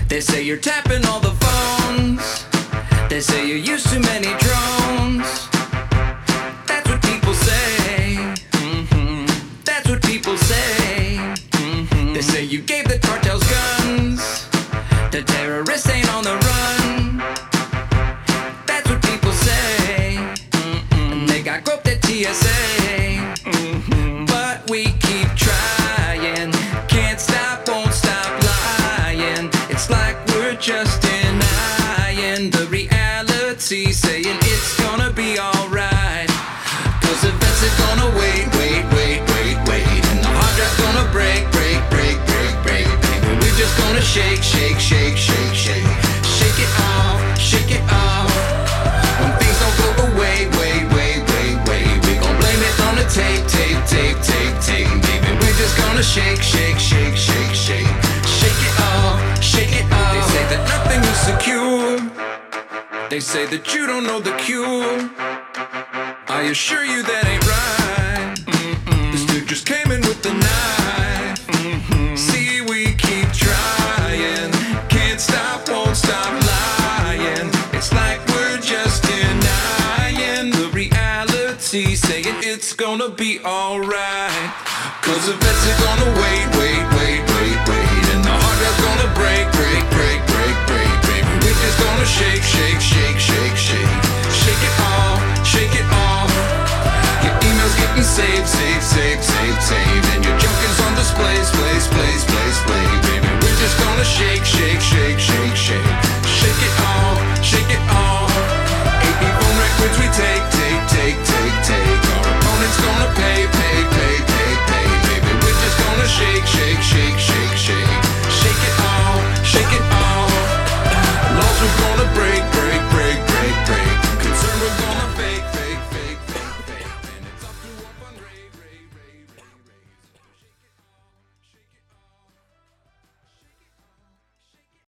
They say you're tapping all the phones. They say you use too many drones. That's what people say. That's what people say. They say you gave the cartels guns. The terrorists ain't on the run. That's what people say. And they got groped at TSA. But we keep trying. Can't stop, won't stop lying. It's like we're just denying the reality, saying it's gonna be alright. Cause events are gonna wait. And the hard drive's gonna break. And we're just gonna shake. Shake it off. When things don't go away. We gon' blame it on the tape. Baby, we're just gonna shake. Shake it off. They say that nothing is secure. They say that you don't know the cure. I assure you that ain't right. This dude just came in with the knife. See, we keep trying. Can't stop, won't stop lying. It's like we're just denying the reality, saying it's gonna be alright. Cause events are gonna wait. And the hard drive's gonna break. Baby, we're just gonna shake. Shake it off. Your emails getting saved.